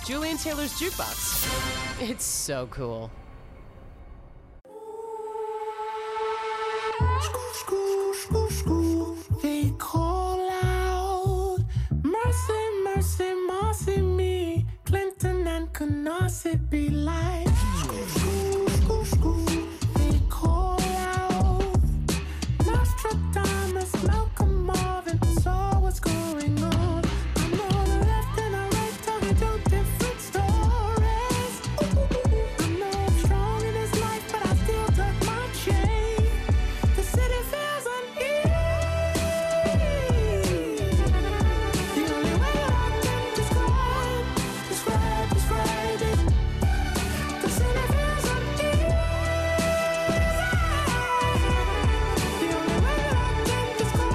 Julian Taylor's Jukebox. It's so cool. They call out, mercy, mercy, mercy me. Clinton and Knosset be like, they call out, Nostradamus, Malcolm Marvin saw what's going on. I know the left and the right talking two different stories. I know I'm strong in this life, but I still tuck my chain. The city feels uneasy. The only way that I can describe it. The city feels uneasy. The only way that I can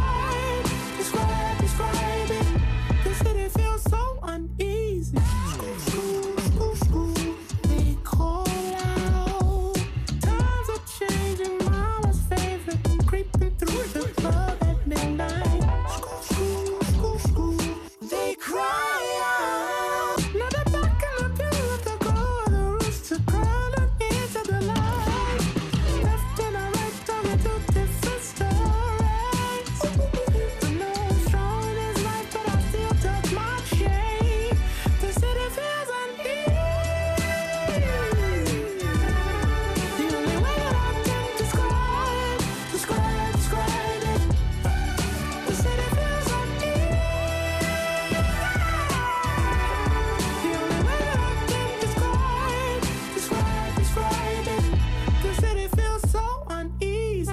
describe it. The city feels so uneasy. They call out. Times are changing. Mama's favorite, creeping through the club at midnight. They cry out. Now they're back in the pew with the glow of the rooster crawling into the light. Left and right, telling two different stories. I know I'm strong in this life, but I still tuck my chain. The city feels uneasy. The only way that I can describe it. The city feels uneasy. The only way that I can describe it. The city feels so uneasy.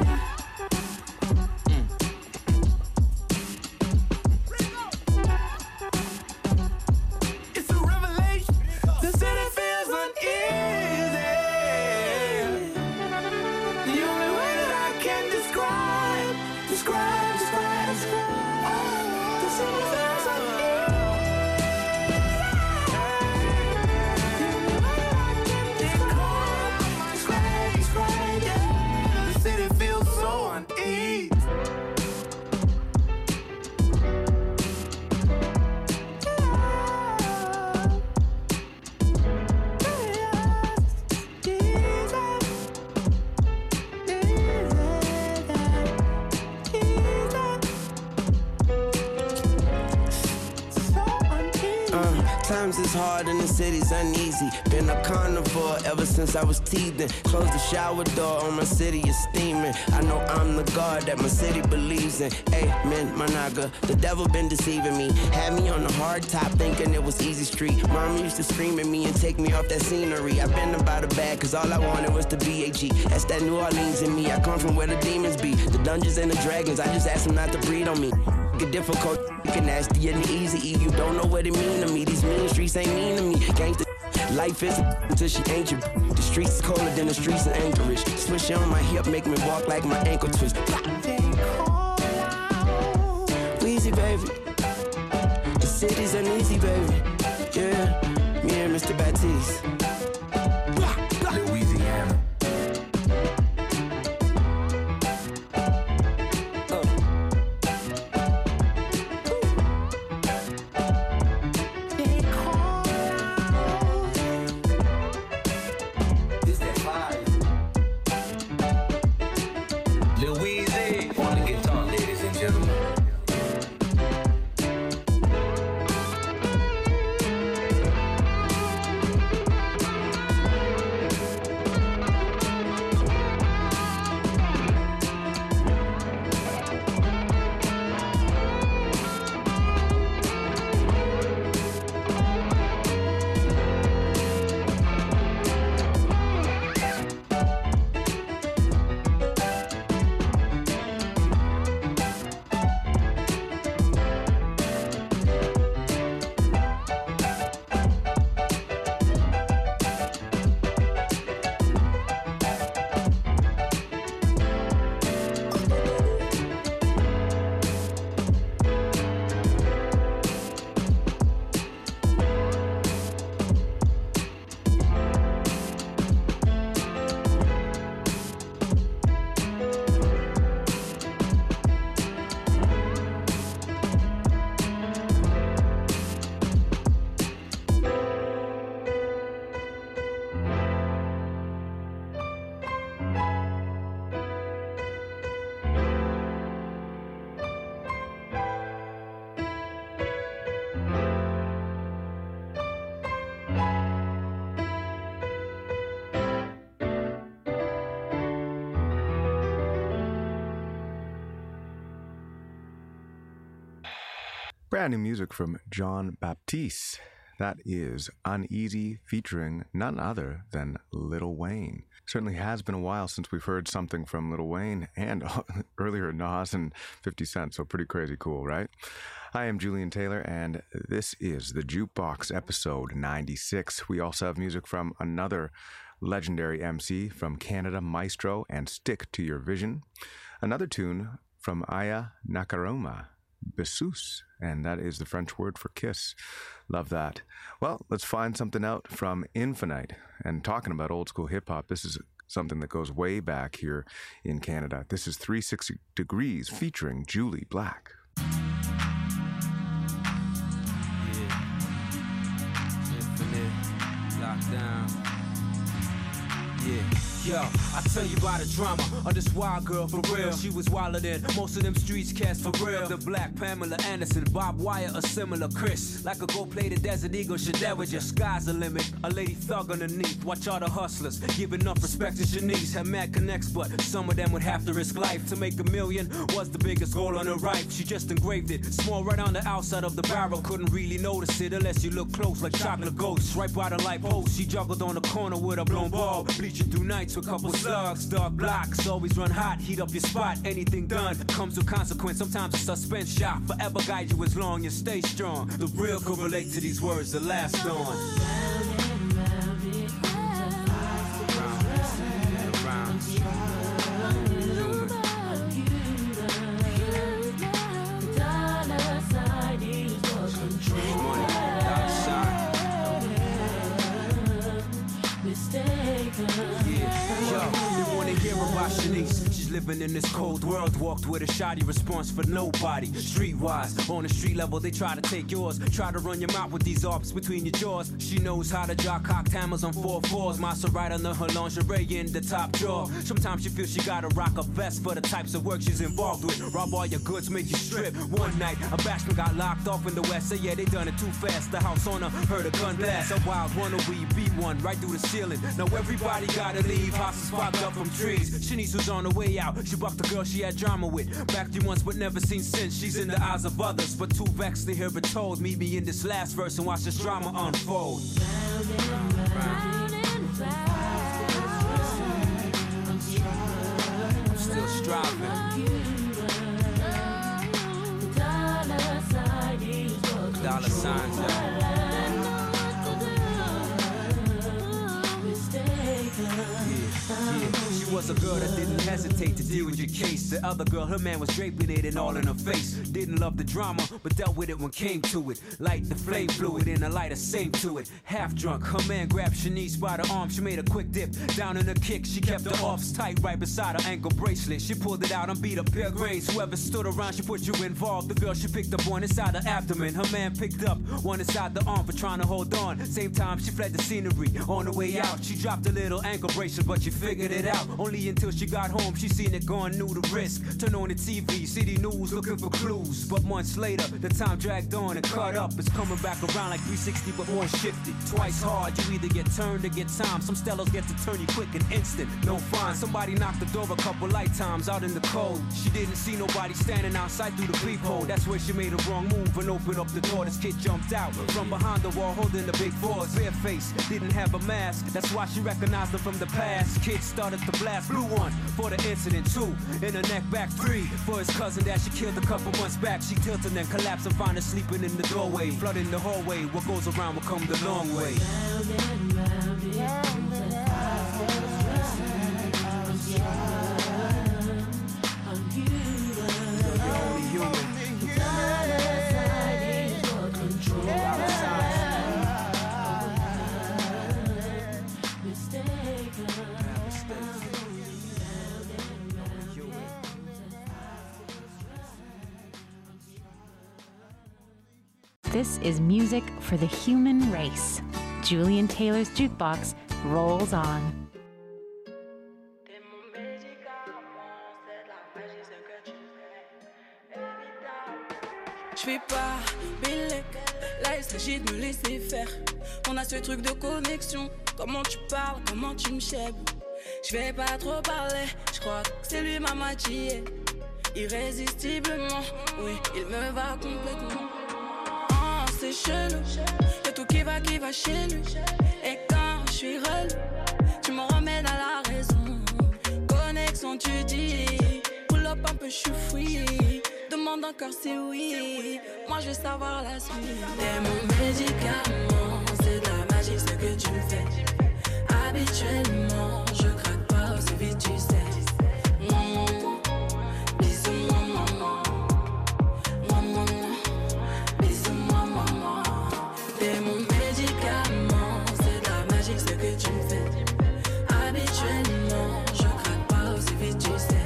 It's a revelation. The city feels uneasy. The only way that I can describe. The city feels uneasy. The only way that I can describe it. The city feels so uneasy. Times is hard and the city's uneasy. Been a carnivore ever since I was teething. Close the shower door on my city is steaming. I know I'm the God that my city believes in. Amen, my naga. The devil been deceiving me. Had me on the hard top thinking it was easy street. Mom used to scream at me and take me off that scenery. I've been about a bag cause all I wanted was to be AG. That's that New Orleans in me. I come from where the demons be. The dungeons and the dragons. I just asked them not to breed on me. Get difficult, get nasty and easy. You don't know what it mean to me. These mean streets ain't mean to me. Gangsta life is until she ain't you. The streets is colder than the streets of Anchorage. Swish on my hip, make me walk like my ankle twist. Weezy, baby. The city's uneasy, baby. Yeah, me and Mr. Baptiste. Louisiana. Brand new music from John Baptiste. That is Uneasy featuring none other than Lil Wayne. Certainly has been a while since we've heard something from Lil Wayne and earlier Nas and 50 Cent, so pretty crazy cool, right? I am Julian Taylor, and this is the Jukebox episode 96. We also have music from another legendary MC from Canada, Maestro and Stick to Your Vision. Another tune from Aya Nakaroma, Besous, and that is the French word for kiss. Love that. Well, let's find something out from Infinite. And talking about old school hip hop, this is something that goes way back here in Canada. This is 360 Degrees featuring Julie Black. Yeah. Infinite, lockdown. Yeah. Yo, I tell you about the drama of this wild girl for real. She was wilder than most of them streets cast for real. The Black Pamela Anderson, Bob Wire, a similar Chris. Like a go play the Desert Eagle, shit that was your sky's the limit. A lady thug underneath, watch all the hustlers. Give enough respect to Shanice. Had mad connects, but some of them would have to risk life. To make $1 million was the biggest goal on her right. She just engraved it, small right on the outside of the barrel. Couldn't really notice it unless you look close like chocolate ghosts. Right by the light post, she juggled on the corner with a blown ball. Bleaching through nights with a couple slugs. Dark blocks, always run hot, heat up your spot. Anything done comes with consequence. Sometimes a suspense shot forever guide you as long as stay strong. The real could relate to these words, the last on. Shanice, she's living in this cold world. Walked with a shoddy response for nobody. Streetwise, on the street level, they try to take yours. Try to run your mouth with these arps between your jaws. She knows how to draw cocked hammers on 4/4s. Massa right under her lingerie in the top drawer. Sometimes she feels she gotta rock a vest for the types of work she's involved with. Rob all your goods, make you strip. One night, a bachelor got locked off in the west. Say, yeah, they done it too fast. The house owner heard a gun blast. A wild runner, we beat one right through the ceiling. Now everybody gotta leave. Houses popped up from trees. Shanice was on the way out. She bucked the girl she had drama with. Back 3 months but never seen since. She's in the eyes of others, but too vexed to hear it told. Meet me in this last verse and watch this drama unfold. Round and round and round. I'm still striving. Dollar signs, yeah. She was a girl that didn't hesitate to deal with your case. The other girl, her man was draping it and all in her face. Didn't love the drama, but dealt with it when came to it. Light the flame fluid and a lighter same to it. Half drunk, her man grabbed Shanice by the arm. She made a quick dip down in her kick. She kept her offs tight right beside her ankle bracelet. She pulled it out and beat up pale grains. Whoever stood around, she put you involved. The girl she picked up one inside the abdomen. Her man picked up one inside the arm for trying to hold on. Same time she fled the scenery. On the way out, she dropped a little ankle bracelet, but she figured it out. Only until she got home, she seen it gone, knew the risk. Turn on the TV, city news, looking for clues. But months later, the time dragged on and caught up. It's coming back around like 360, but more shifty. Twice hard, you either get turned or get time. Some stellars get to turn you quick and instant. No fine. Somebody knocked the door a couple lifetimes out in the cold. She didn't see nobody standing outside through the peephole. That's where she made a wrong move and opened up the door. This kid jumped out from behind the wall, holding the big fours. Bare face, didn't have a mask. That's why she recognized him from the past. Kid started to blast. Blue 1 for the incident, 2 in the neck, back 3 for his cousin that she killed a couple months back. She tilted and then collapsed and found her sleeping in the doorway. Flooding the hallway, what goes around will come the long way. Round and round and round. I'm human. You're only human. This is music for the human race. Julian Taylor's Jukebox rolls on. J'fais pas Bélec, là il s'agit de me laisser faire. On a ce truc de connexion, comment tu parles, comment tu me chèbes. J'vais pas trop parler, j'crois que c'est lui ma moitié. Irrésistiblement, oui, il me va complètement. chelou. Y'a tout qui va chez lui. Et quand je suis relou, tu me ramènes à la raison. Connexion, tu dis. Pull up un peu, je suis fouillé. Demande encore si oui. Moi je veux savoir la suite. T'es mon médicament, c'est de la magie ce que tu fais. Habituellement, je craque pas aussi vite, tu sais. Bisous-moi, maman. Maman, bisous-moi, maman. T'es mon médicament, c'est de la magie ce que tu fais. Habituellement, je craque pas aussi vite, tu sais.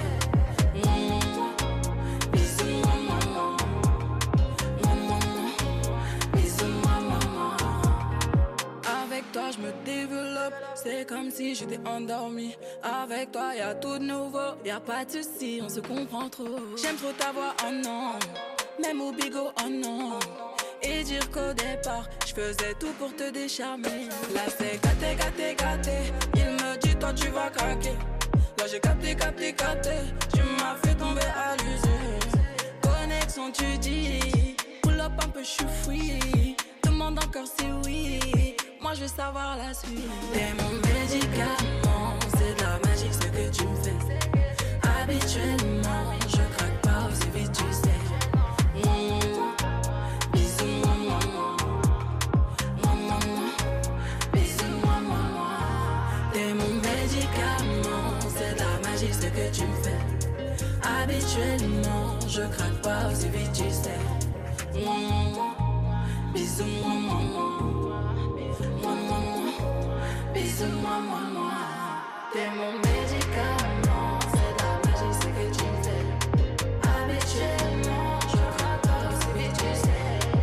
Bisous-moi, maman. Maman, bisous-moi, maman. Avec toi, je me développe. C'est comme si j'étais endormi. Avec toi, y'a tout de nouveau. Y'a pas de soucis, on se comprend trop. J'aime trop ta voix, oh non. Même au bigot, oh non. Et dire qu'au départ, je faisais tout pour te décharmer. Là, c'est gâté, gâté, gâté. Il me dit, toi, tu vas craquer. Là, j'ai capté, capté, capté. Tu m'as fait tomber à l'usure. Connexion, tu dis. Pull up un peu, je suis fouillé. Demande encore si oui. Moi je veux savoir la suite. T'es mon médicament, c'est de la magie ce que tu me fais. Habituellement, je craque pas aussi vite, tu sais. Bisous-moi, maman. Maman, bisous-moi, maman. T'es mon médicament, c'est de la magie ce que tu me fais. Habituellement, je craque pas aussi vite, tu sais. Bisous-moi, maman. Bisous-moi, maman. T'es mon médicament, c'est de la magie ce que tu me fais. Habituellement, je craque pas aussi vite, tu sais.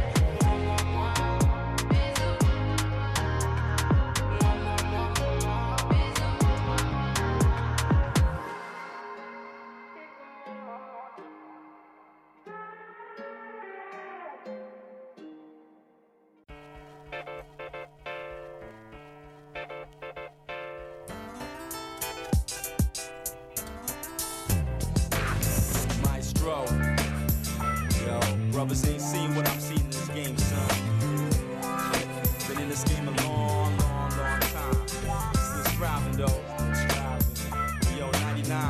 Yo, brothers ain't seen what I'm seeing in this game, son. Been in this game a long, long, long time. Still striving though. Yo, 99.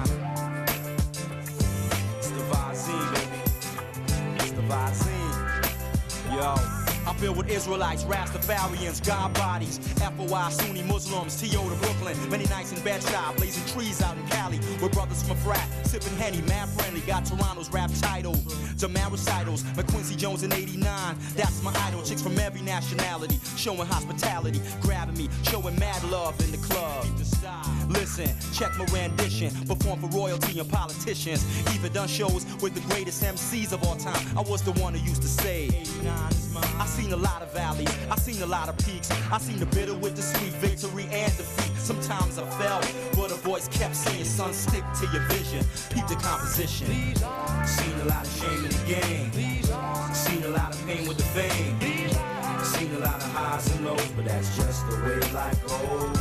It's the Vazine, baby. It's the Vazine. Yo. I'm filled with Israelites, Rastafarians, God bodies, FOI, Sunni Muslims, T.O. to Brooklyn. Many nights in Bed-Stuy, blazing trees out in Cali. With brothers from a frat, sipping Henny, mad friendly. Got Toronto's rap title, Demand recitals, McQuincy Jones in 89. That's my idol, chicks from every nationality. Showing hospitality, grabbing me, showing mad love in the club. Listen, check my rendition, perform for royalty and politicians. Even done shows with the greatest MCs of all time. I was the one who used to say, I seen a lot of valleys, I seen a lot of peaks. I seen the bitter with the sweet, victory and defeat. Sometimes I fell, but a voice kept saying, son, stick to your vision. Peep the composition. Seen a lot of shame in the game. Seen a lot of pain with the fame. Seen a lot of highs and lows, but that's just the way life goes.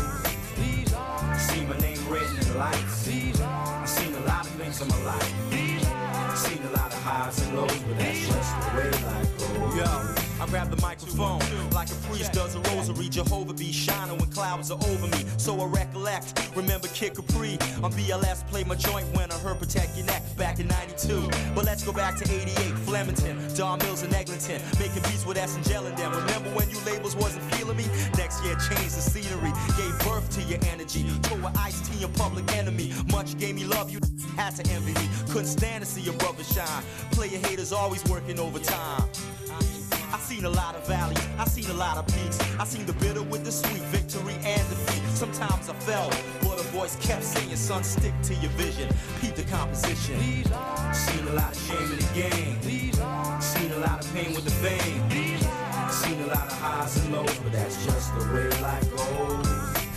Seen my name written in lights. I seen a lot of things in my life. Seen a lot of highs and lows, but that's just the way life goes. Yo, I grab the microphone like a priest does a rosary. Jehovah be shining when clouds are over me. So I recollect, remember Kid Capri on BLS. Played my joint when I heard Protect Your Neck back in 92. But let's go back to 88, Flemington, Don Mills and Eglinton, making beats with S and Gel and them. Remember when you labels wasn't feeling me? Next year changed the scenery, gave birth to your energy. Told with Ice-T and Public Enemy, much gave me love, you had to envy me. Couldn't stand to see your brother shine. Player haters always working overtime. I seen a lot of valleys, I seen a lot of peaks. I seen the bitter with the sweet, victory and defeat. Sometimes I fell, but a voice kept saying, son, stick to your vision. Peep the composition. Seen a lot of shame in the game. Seen a lot of pain with the fame. Seen a lot of highs and lows, but that's just the way life goes.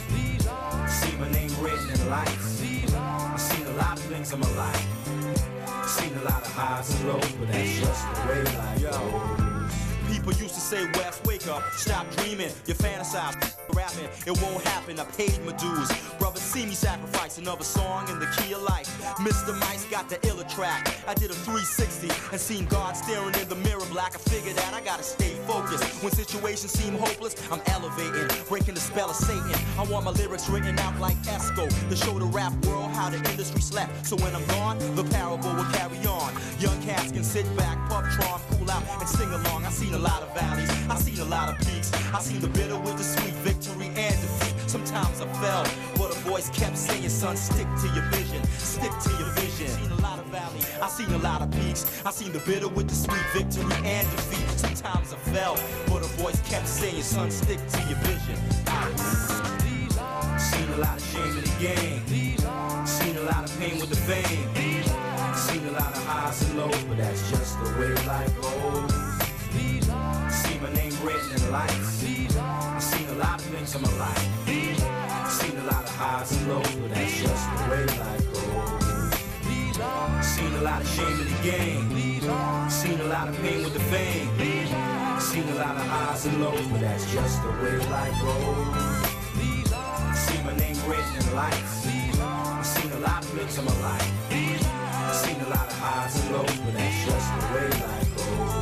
Seen my name written in lights. I seen a lot of things in my life. Seen a lot of highs and lows, but that's just the way life goes. People used to say, Wes, wake up, stop dreaming. You fantasize, rapping, it won't happen. I paid my dues. Brothers see me sacrifice another song in the key of life. Mr. Mice got the iller track. I did a 360 and seen God staring in the mirror black. I figured that I gotta stay focused. When situations seem hopeless, I'm elevating, breaking the spell of Satan. I want my lyrics written out like Esco to show the rap world how the industry slept. So when I'm gone, the parable will carry on. Young cats can sit back, puff tron, cool out, and sing along. I seen a lot of valleys, I seen a lot of peaks. I seen the bitter with the sweet, victory and defeat. Sometimes I fell, but a voice kept saying, son, stick to your vision, stick to your vision. Seen a lot of valleys, I seen a lot of peaks. I seen the bitter with the sweet, victory and defeat. Sometimes I fell, but a voice kept saying, son, stick to your vision. Seen a lot of shame in the game. Seen a lot of pain with the fame. Seen a lot of highs and lows, but that's just the way life goes. See my name written in lights. I've seen a lot of things in my life. Seen a lot of highs and lows, but that's just the way life goes. Seen a lot of shame in the game. Seen a lot of pain with the fame. Seen a lot of highs and lows, but that's just the way life goes. See my name written in lights. I've seen a lot of things in my life. Seen a lot of highs and lows, but that's just the way life goes.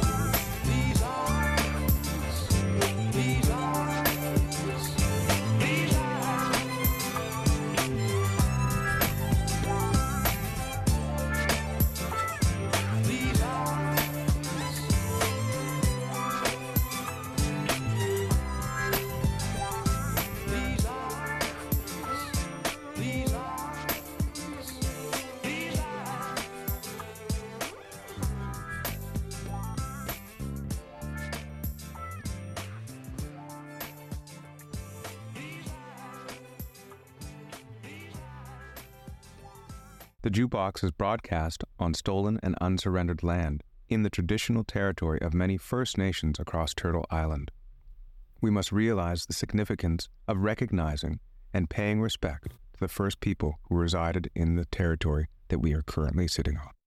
The Jukebox is broadcast on stolen and unsurrendered land in the traditional territory of many First Nations across Turtle Island. We must realize the significance of recognizing and paying respect to the first people who resided in the territory that we are currently sitting on.